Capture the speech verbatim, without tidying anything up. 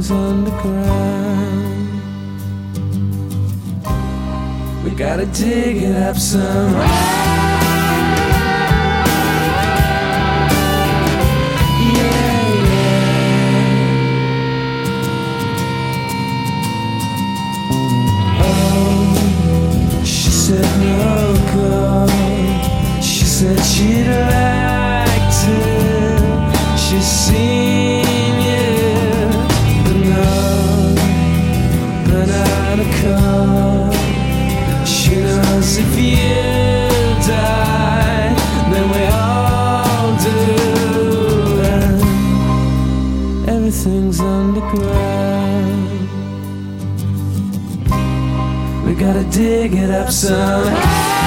everything's underground. We gotta dig it up somehow. She said she'd like to. She's seen you, but no, but not a call. She knows if you die, then we all do. And everything's underground. We gotta dig it up somehow.